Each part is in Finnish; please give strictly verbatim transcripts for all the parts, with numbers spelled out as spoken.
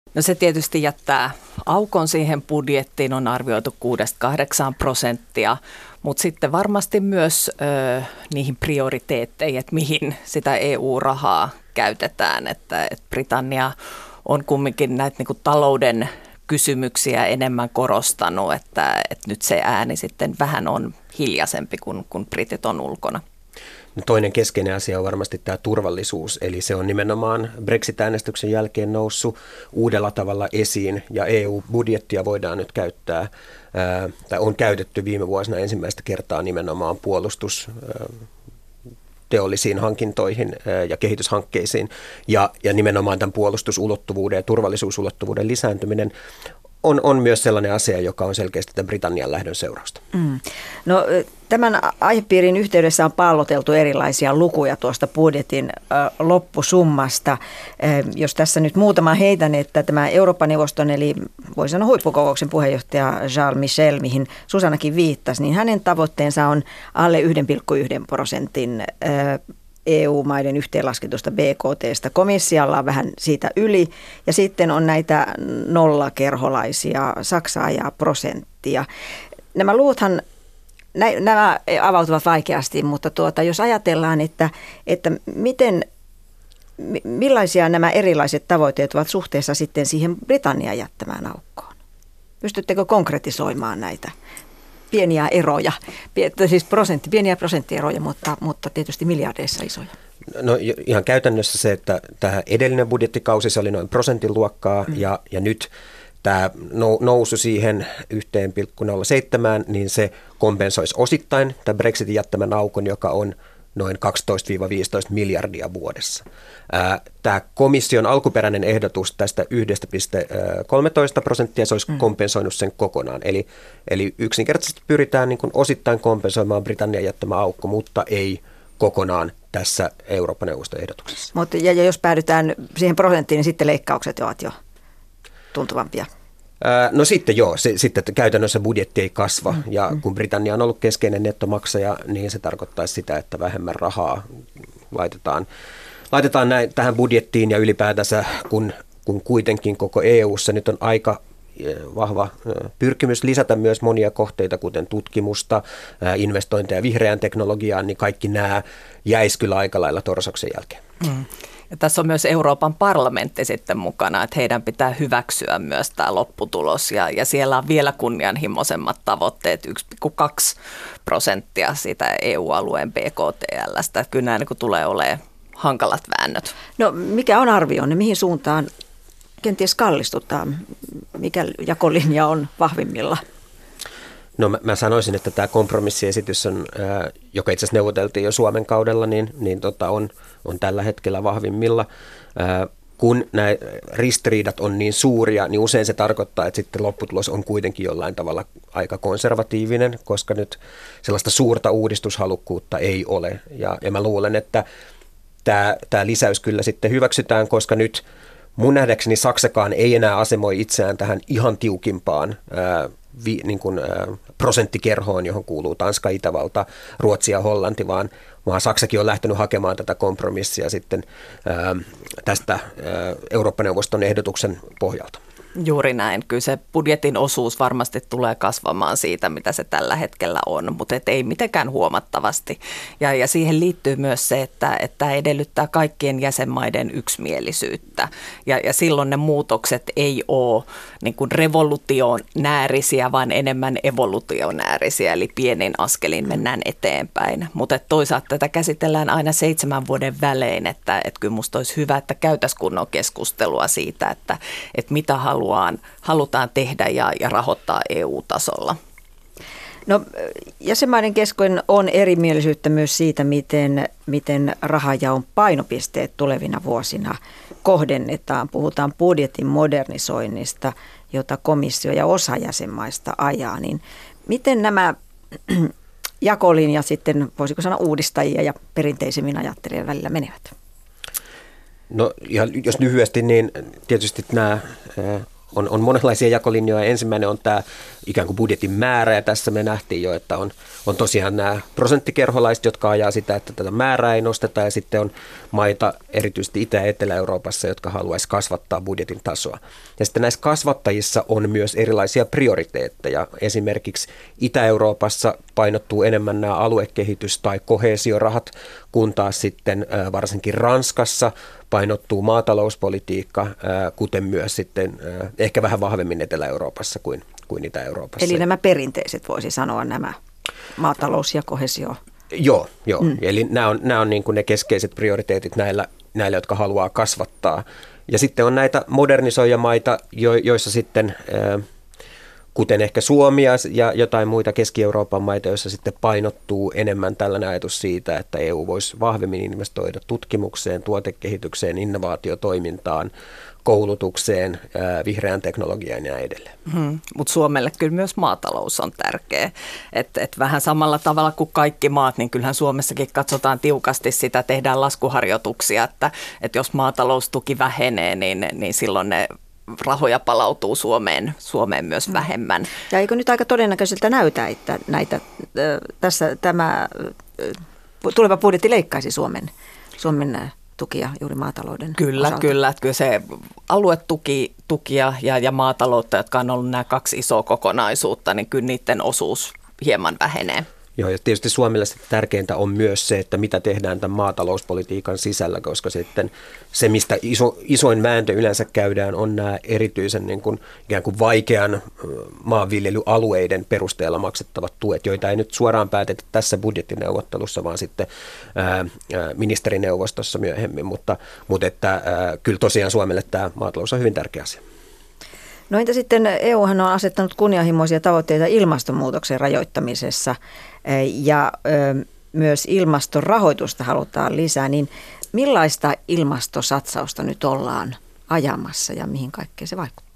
No se tietysti jättää aukon siihen budjettiin, on arvioitu kuudesta kahdeksaan prosenttia, mutta sitten varmasti myös ö, niihin prioriteetteihin, että mihin sitä E U-rahaa käytetään, että, että Britannia on kumminkin näitä niin kuin talouden kysymyksiä enemmän korostanut, että, että nyt se ääni sitten vähän on hiljaisempi, kun, kun britit on ulkona. No toinen keskeinen asia on varmasti tämä turvallisuus, eli se on nimenomaan Brexit-äänestyksen jälkeen noussut uudella tavalla esiin, ja E U-budjettia voidaan nyt käyttää, ää, tai on käytetty viime vuosina ensimmäistä kertaa nimenomaan puolustus teollisiin hankintoihin ja kehityshankkeisiin, ja, ja nimenomaan tämän puolustusulottuvuuden ja turvallisuusulottuvuuden lisääntyminen on, on myös sellainen asia, joka on selkeästi tämän Britannian lähdön seurausta. Mm. No, tämän aihepiirin yhteydessä on palloteltu erilaisia lukuja tuosta budjetin äh, loppusummasta. Äh, jos tässä nyt muutama heitän, että tämä Euroopan neuvoston eli voi sanoa huippukokouksen puheenjohtaja Charles Michel, mihin Susannakin viittasi, niin hänen tavoitteensa on alle yksi pilkku yksi prosentin äh, E U-maiden yhteenlasketusta B K T:stä. Komissiolla on vähän siitä yli ja sitten on näitä nollakerholaisia, Saksaa ja prosenttia. Nämä luvuthan, nämä avautuvat vaikeasti, mutta tuota, jos ajatellaan, että, että miten, millaisia nämä erilaiset tavoitteet ovat suhteessa sitten siihen Britannian jättämään aukkoon? Pystyttekö konkretisoimaan näitä? Pieniä eroja, siis prosentti, pieniä prosenttieroja, mutta, mutta tietysti miljardeissa isoja. No ihan käytännössä se, että tämä edellinen budjettikausi se oli noin prosentin luokkaa mm. ja, ja nyt tämä nousu siihen yksi pilkku nolla seitsemän, niin se kompensoisi osittain tämän Brexitin jättämän aukon, joka on noin kaksitoista viisitoista miljardia vuodessa. Tämä komission alkuperäinen ehdotus tästä yksi pilkku kolmetoista prosenttia, se olisi mm. kompensoinut sen kokonaan. Eli, eli yksinkertaisesti pyritään niin kuin osittain kompensoimaan Britannian jättämä aukko, mutta ei kokonaan tässä Euroopan neuvoston ehdotuksessa. Mutta ja, ja jos päädytään siihen prosenttiin, niin sitten leikkaukset ovat jo tuntuvampia. No sitten joo, se, sitten käytännössä budjetti ei kasva mm. ja kun Britannia on ollut keskeinen nettomaksaja, niin se tarkoittaisi sitä, että vähemmän rahaa laitetaan, laitetaan näin, tähän budjettiin ja ylipäätänsä kun, kun kuitenkin koko E U:ssa nyt on aika vahva pyrkimys lisätä myös monia kohteita, kuten tutkimusta, investointeja vihreään teknologiaan, niin kaikki nämä jäisi kyllä aika lailla torsoksen jälkeen. Mm. Ja tässä on myös Euroopan parlamentti sitten mukana, että heidän pitää hyväksyä myös tämä lopputulos ja, ja siellä on vielä kunnianhimoisemmat tavoitteet, yksi pilkku kaksi prosenttia siitä E U-alueen B K T L:stä. Kyllä nämä niin tulee olemaan hankalat väännöt. No mikä on arvionne, mihin suuntaan kenties kallistutaan, mikä jakolinja on vahvimmilla? No mä, mä sanoisin, että tämä kompromissiesitys, on, ää, joka itse asiassa neuvoteltiin jo Suomen kaudella, niin, niin tota on, on tällä hetkellä vahvimmilla. Ää, kun nämä ristiriidat on niin suuria, niin usein se tarkoittaa, että sitten lopputulos on kuitenkin jollain tavalla aika konservatiivinen, koska nyt sellaista suurta uudistushalukkuutta ei ole. Ja, ja mä luulen, että tämä, tämä lisäys kyllä sitten hyväksytään, koska nyt mun nähdäkseni Saksakaan ei enää asemoi itseään tähän ihan tiukimpaan ää, Vi, niin kuin, ä, prosenttikerhoon, johon kuuluu Tanska, Itävalta, Ruotsi ja Hollanti, vaan, vaan Saksakin on lähtenyt hakemaan tätä kompromissia sitten ä, tästä ä, Eurooppa-neuvoston ehdotuksen pohjalta. Juuri näin. Kyllä se budjetin osuus varmasti tulee kasvamaan siitä, mitä se tällä hetkellä on, mutta et ei mitenkään huomattavasti. Ja, ja siihen liittyy myös se, että, että edellyttää kaikkien jäsenmaiden yksimielisyyttä. Ja, ja silloin ne muutokset ei ole niin kuin revolutionäärisiä, vaan enemmän evolutionäärisiä, eli pienin askelin mennään eteenpäin. Mutta toisaalta tätä käsitellään aina seitsemän vuoden välein, että et kyllä musta olisi hyvä, että käytäisiin kunnon keskustelua siitä, että, että mitä haluaa. halutaan tehdä ja, ja rahoittaa E U-tasolla. No, jäsenmaiden kesken on erimielisyyttä myös siitä, miten, miten rahajaon painopisteet tulevina vuosina kohdennetaan. Puhutaan budjetin modernisoinnista, jota komissio ja osa jäsenmaista ajaa. Niin miten nämä jakolinjat sitten, voisiko sanoa uudistajia ja perinteisemmin ajattelijien välillä menevät? No ihan, jos lyhyesti, niin tietysti nämä on, on monenlaisia jakolinjoja. Ensimmäinen on tämä ikään kuin budjetin määrä, ja tässä me nähtiin jo, että on, on tosiaan nämä prosenttikerholaiset, jotka ajaa sitä, että tätä määrää ei nosteta, ja sitten on maita, erityisesti Itä- ja Etelä-Euroopassa, jotka haluaisi kasvattaa budjetin tasoa. Ja sitten näissä kasvattajissa on myös erilaisia prioriteetteja. Esimerkiksi Itä-Euroopassa painottuu enemmän nämä aluekehitys- tai koheesiorahat, kun taas sitten varsinkin Ranskassa painottuu maatalouspolitiikka, kuten myös sitten ehkä vähän vahvemmin Etelä-Euroopassa kuin, kuin Itä-Euroopassa. Eli nämä perinteiset voisi sanoa nämä maatalous ja kohesio. Joo, joo. Mm. Eli nämä on, nämä on niin kuin ne keskeiset prioriteetit näillä, näillä, jotka haluaa kasvattaa. Ja sitten on näitä modernisoijamaita, jo, joissa sitten, kuten ehkä Suomi ja jotain muita Keski-Euroopan maita, joissa sitten painottuu enemmän tällainen ajatus siitä, että E U voisi vahvemmin investoida tutkimukseen, tuotekehitykseen, innovaatiotoimintaan, koulutukseen, vihreään teknologiaan ja edelleen. Hmm, mutta Suomelle kyllä myös maatalous on tärkeä. Et, et vähän samalla tavalla kuin kaikki maat, niin kyllähän Suomessakin katsotaan tiukasti sitä, tehdään laskuharjoituksia, että et jos maataloustuki vähenee, niin, niin silloin ne rahoja palautuu Suomeen, Suomeen myös vähemmän. Ja eikö nyt aika todennäköiseltä näytä, että näitä, tässä tämä tuleva budjetti leikkaisi Suomen, Suomen tukia juuri maatalouden Kyllä, osalta? kyllä. Kyllä se aluetuki, tukia ja, ja maataloutta, jotka on ollut nämä kaksi isoa kokonaisuutta, niin kyllä niiden osuus hieman vähenee. Joo, ja tietysti Suomelle tärkeintä on myös se, että mitä tehdään tämän maatalouspolitiikan sisällä, koska sitten se, mistä iso, isoin vääntö yleensä käydään, on nämä erityisen niin kuin, ikään kuin vaikean maanviljelyalueiden perusteella maksettavat tuet, joita ei nyt suoraan päätetä tässä budjettineuvottelussa, vaan sitten ää, ministerineuvostossa myöhemmin, mutta, mutta että, ää, kyllä tosiaan Suomelle tämä maatalous on hyvin tärkeä asia. No entä sitten E Uhan on asettanut kunnianhimoisia tavoitteita ilmastonmuutoksen rajoittamisessa ja myös ilmastorahoitusta halutaan lisää, niin millaista ilmastosatsausta nyt ollaan ajamassa ja mihin kaikkeen se vaikuttaa?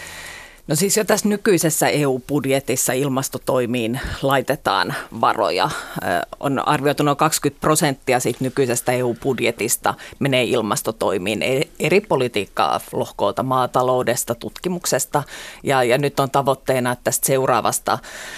No siis jo tässä nykyisessä E U-budjetissa ilmastotoimiin laitetaan varoja. On arvioitu noin kaksikymmentä prosenttia siitä nykyisestä E U-budjetista menee ilmastotoimiin eri politiikkaa lohkoilta, maataloudesta, tutkimuksesta ja, ja nyt on tavoitteena, että tästä seuraavasta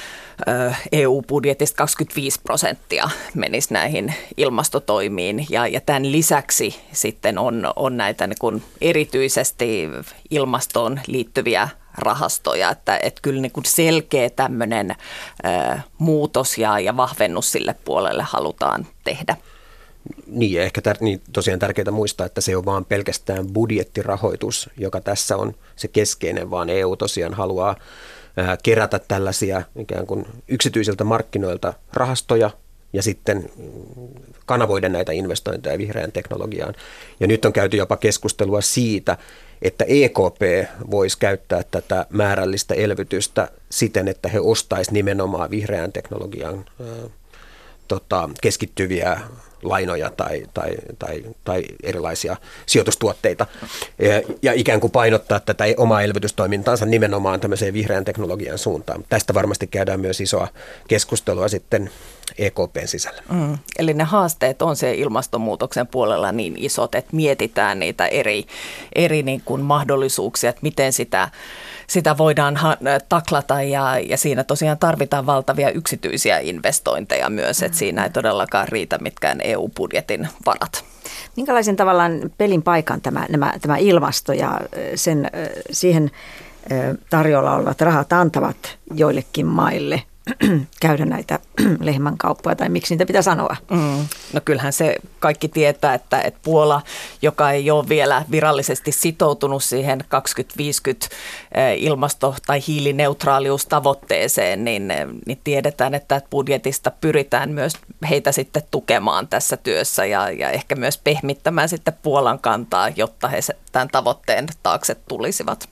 E U-budjetista kaksikymmentäviisi prosenttia menisi näihin ilmastotoimiin ja, ja tämän lisäksi sitten on, on näitä niin kuin erityisesti ilmastoon liittyviä rahastoja, että, että kyllä niin kuin selkeä tämmöinen ä, muutos ja, ja vahvennus sille puolelle halutaan tehdä. Niin, ja ehkä tär- niin, tosiaan tärkeää muistaa, että se ei ole vaan pelkästään budjettirahoitus, joka tässä on se keskeinen, vaan E U tosiaan haluaa ä, kerätä tällaisia ikään kuin yksityisiltä markkinoilta rahastoja ja sitten kanavoida näitä investointeja vihreään teknologiaan. Ja nyt on käyty jopa keskustelua siitä, että E K P voisi käyttää tätä määrällistä elvytystä siten, että he ostaisivat nimenomaan vihreään teknologiaan ää, tota, keskittyviä lainoja tai, tai, tai, tai erilaisia sijoitustuotteita ja, ja ikään kuin painottaa tätä omaa elvytystoimintaansa nimenomaan tämmöiseen vihreän teknologian suuntaan. Tästä varmasti käydään myös isoa keskustelua sitten E K P:n sisällä. Mm, eli ne haasteet on se ilmastonmuutoksen puolella niin isot, että mietitään niitä eri, eri niin kuin mahdollisuuksia, että miten sitä, sitä voidaan ha- taklata ja, ja siinä tosiaan tarvitaan valtavia yksityisiä investointeja myös, että siinä ei todellakaan riitä mitkään E U-budjetin varat. Minkälaisen tavallaan pelin paikan tämä, nämä, tämä ilmasto ja sen, siihen tarjolla olevat rahat antavat joillekin maille käydä näitä lehmänkauppoja, tai miksi niitä pitää sanoa? Mm. No kyllähän se kaikki tietää, että, että Puola, joka ei ole vielä virallisesti sitoutunut siihen kaksituhattaviisikymmentä ilmasto- tai hiilineutraaliustavoitteeseen, niin, niin tiedetään, että budjetista pyritään myös heitä sitten tukemaan tässä työssä ja, ja ehkä myös pehmittämään sitten Puolan kantaa, jotta he tämän tavoitteen taakse tulisivat.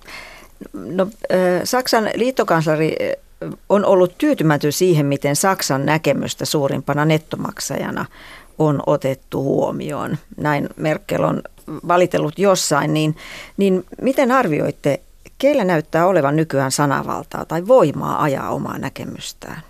No, Saksan liittokansleri on ollut tyytymätön siihen, miten Saksan näkemystä suurimpana nettomaksajana on otettu huomioon. Näin Merkel on valitellut jossain, niin, niin miten arvioitte, keillä näyttää olevan nykyään sanavaltaa tai voimaa ajaa omaa näkemystään?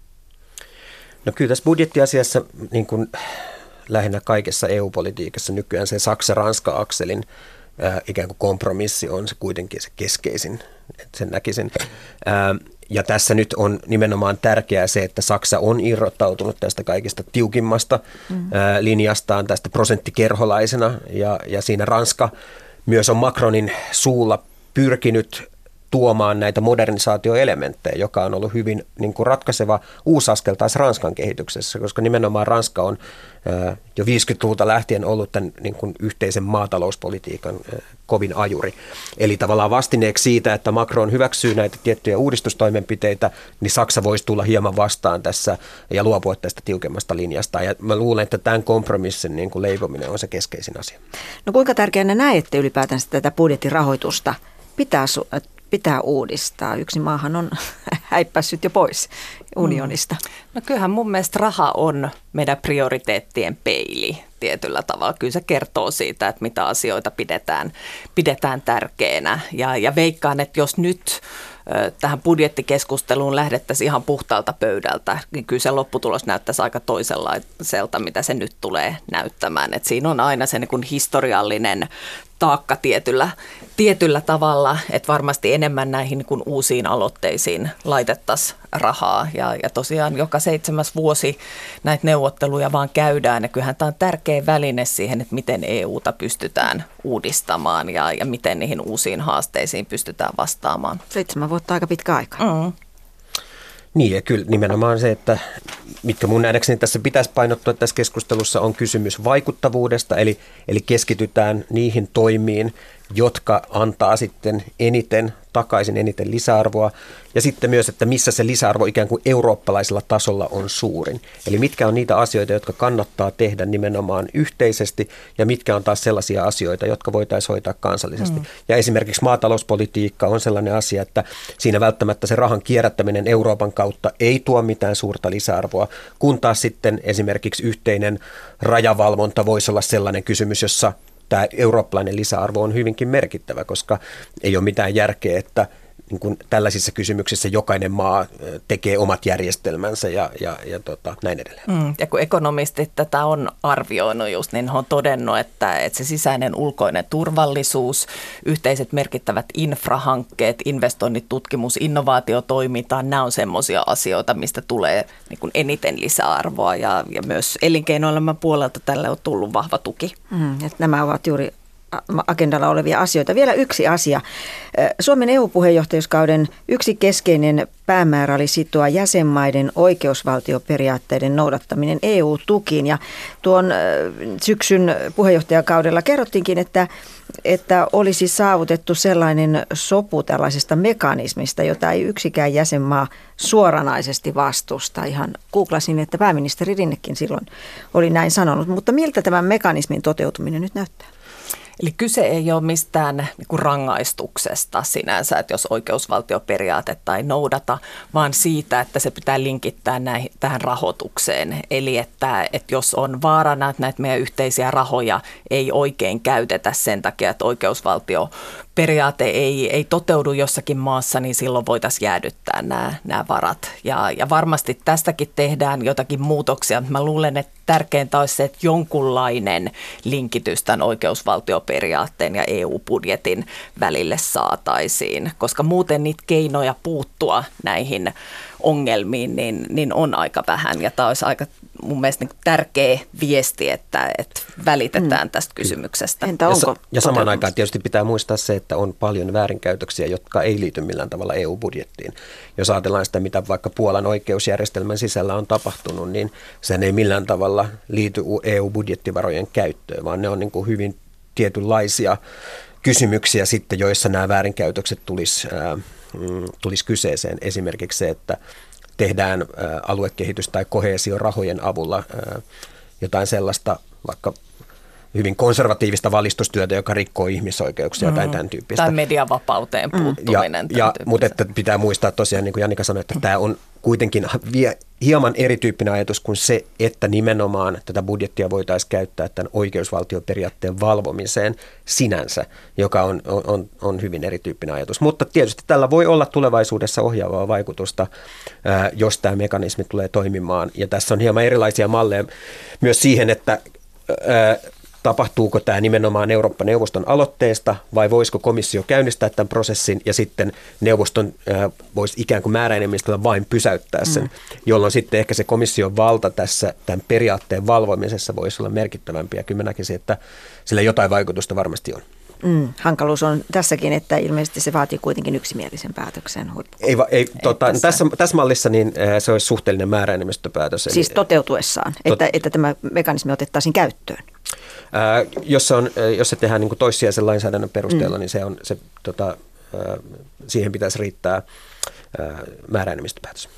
No kyllä tässä budjettiasiassa niin kuin lähinnä kaikessa E U-politiikassa nykyään se Saksa-Ranska-akselin ää, ikään kuin kompromissi on se kuitenkin se keskeisin, että sen näkisin. Ää, Ja tässä nyt on nimenomaan tärkeää se, että Saksa on irrottautunut tästä kaikista tiukimmasta mm. linjastaan, tästä prosenttikerholaisena, ja, ja siinä Ranska myös on Macronin suulla pyrkinyt tuomaan näitä modernisaatioelementtejä, joka on ollut hyvin niin kuin ratkaiseva uusaskel taas Ranskan kehityksessä, koska nimenomaan Ranska on ää, jo viisikymmentäluvulta lähtien ollut tämän niin kuin yhteisen maatalouspolitiikan ää, kovin ajuri. Eli tavallaan vastineeksi siitä, että Macron hyväksyy näitä tiettyjä uudistustoimenpiteitä, niin Saksa voisi tulla hieman vastaan tässä ja luopua tästä tiukemmasta linjasta. Ja mä luulen, että tämän kompromissin niin kuin leipominen on se keskeisin asia. No kuinka tärkeänä näette ylipäätään tätä budjettirahoitusta pitää su- pitää uudistaa? Yksi maahan on häippässyt jo pois unionista. No kyllähän mun mielestä raha on meidän prioriteettien peili tietyllä tavalla. Kyllä se kertoo siitä, että mitä asioita pidetään, pidetään tärkeänä. Ja, ja veikkaan, että jos nyt tähän budjettikeskusteluun lähdettäisiin ihan puhtaalta pöydältä, niin kyllä se lopputulos näyttäisi aika toisenlaiselta, mitä se nyt tulee näyttämään. Et siinä on aina se niin kuin historiallinen taakka tietyllä, tietyllä tavalla, että varmasti enemmän näihin niin kuin uusiin aloitteisiin laitettaisiin rahaa. Ja, ja tosiaan joka seitsemäs vuosi näitä neuvotteluja vaan käydään, ja kyllähän tämä on tärkeä väline siihen, että miten E U:ta pystytään uudistamaan ja, ja miten niihin uusiin haasteisiin pystytään vastaamaan. Seitsemän vuotta aika pitkä aika. Mm. Niin, ja kyllä nimenomaan se, että mitkä mun nähdäkseni tässä pitäisi painottua tässä keskustelussa, on kysymys vaikuttavuudesta, eli, eli keskitytään niihin toimiin, jotka antaa sitten eniten takaisin, eniten lisäarvoa, ja sitten myös, että missä se lisäarvo ikään kuin eurooppalaisella tasolla on suurin. Eli mitkä on niitä asioita, jotka kannattaa tehdä nimenomaan yhteisesti, ja mitkä on taas sellaisia asioita, jotka voitaisiin hoitaa kansallisesti. Mm. Ja esimerkiksi maatalouspolitiikka on sellainen asia, että siinä välttämättä se rahan kierrättäminen Euroopan kautta ei tuo mitään suurta lisäarvoa, kun taas sitten esimerkiksi yhteinen rajavalvonta voisi olla sellainen kysymys, jossa tämä eurooppalainen lisäarvo on hyvinkin merkittävä, koska ei ole mitään järkeä, että niin kuin tällaisissa kysymyksissä jokainen maa tekee omat järjestelmänsä ja, ja, ja tota, näin edelleen. Mm, ja kun ekonomistit tätä on arvioinut just, niin he on todennut, että, että se sisäinen ulkoinen turvallisuus, yhteiset merkittävät infrahankkeet, investoinnit, tutkimus, innovaatiotoiminta, nämä on semmoisia asioita, mistä tulee niin kuin eniten lisäarvoa, ja, ja myös elinkeinoelämän puolelta tälle on tullut vahva tuki. Mm, että nämä ovat juuri agendalla olevia asioita. Vielä yksi asia. Suomen E U-puheenjohtajuuskauden yksi keskeinen päämäärä oli sitoa jäsenmaiden oikeusvaltioperiaatteiden noudattaminen E U-tukiin. Ja tuon syksyn puheenjohtajakaudella kerrottiinkin, että, että olisi saavutettu sellainen sopu tällaisesta mekanismista, jota ei yksikään jäsenmaa suoranaisesti vastusta. Ihan googlasin, että pääministeri Rinnekin silloin oli näin sanonut. Mutta miltä tämän mekanismin toteutuminen nyt näyttää? Eli kyse ei ole mistään niin kuin rangaistuksesta sinänsä, että jos oikeusvaltioperiaatetta ei noudata, vaan siitä, että se pitää linkittää näihin, tähän rahoitukseen. Eli että, että jos on vaarana, että näitä meidän yhteisiä rahoja ei oikein käytetä sen takia, että oikeusvaltioperiaate ei, ei toteudu jossakin maassa, niin silloin voitaisiin jäädyttää nämä, nämä varat. Ja, ja varmasti tästäkin tehdään jotakin muutoksia, mutta mä luulen, että tärkeintä olisi se, että jonkunlainen linkitys tämän oikeusvaltioperiaatteen ja E U-budjetin välille saataisiin, koska muuten niitä keinoja puuttua näihin ongelmiin niin, niin on aika vähän. Ja tämä olisi aika mun mielestä niin tärkeä viesti, että, että välitetään mm. tästä kysymyksestä. Entä onko ja, ja samaan aikaan tietysti pitää muistaa se, että on paljon väärinkäytöksiä, jotka ei liity millään tavalla E U-budjettiin. Jos ajatellaan sitä, mitä vaikka Puolan oikeusjärjestelmän sisällä on tapahtunut, niin sehän ei millään tavalla liity E U-budjettivarojen käyttöön, vaan ne on niin kuin hyvin tietynlaisia kysymyksiä sitten, joissa nämä väärinkäytökset tulisi, ää, tulisi kyseeseen. Esimerkiksi se, että tehdään ää, aluekehitys- tai koheesiorahojen avulla ää, jotain sellaista, vaikka hyvin konservatiivista valistustyötä, joka rikkoo ihmisoikeuksia mm. tai tämän tyyppistä. Tai mediavapauteen puuttuminen. Ja, ja, mutta että pitää muistaa tosiaan, niin kuin Jannika sanoi, että mm. tämä on kuitenkin vie hieman erityyppinen ajatus kuin se, että nimenomaan tätä budjettia voitaisiin käyttää tämän oikeusvaltioperiaatteen valvomiseen sinänsä, joka on, on, on hyvin erityyppinen ajatus. Mutta tietysti tällä voi olla tulevaisuudessa ohjaavaa vaikutusta, jos tämä mekanismi tulee toimimaan. Ja tässä on hieman erilaisia malleja myös siihen, että tapahtuuko tämä nimenomaan Eurooppa-neuvoston aloitteesta vai voisiko komissio käynnistää tämän prosessin ja sitten neuvoston äh, voisi ikään kuin määräenemmistöllä vain pysäyttää sen, mm. jolloin sitten ehkä se komission valta tässä tämän periaatteen valvomisessa voisi olla merkittävämpi ja kyllä mä näkisin, että sillä jotain vaikutusta varmasti on. Mm, hankaluus on tässäkin, että ilmeisesti se vaatii kuitenkin yksimielisen päätöksen. Ei, ei, tota, tässä. Tässä, tässä mallissa niin se olisi suhteellinen määräenemmistöpäätös. Siis eli, toteutuessaan, tot... että, että tämä mekanismi otettaisiin käyttöön? Ää, jos, se on, jos se tehdään niin kuin toissijaisen lainsäädännön perusteella, mm. niin se on, se, tota, ää, siihen pitäisi riittää ää, määräenemmistöpäätös.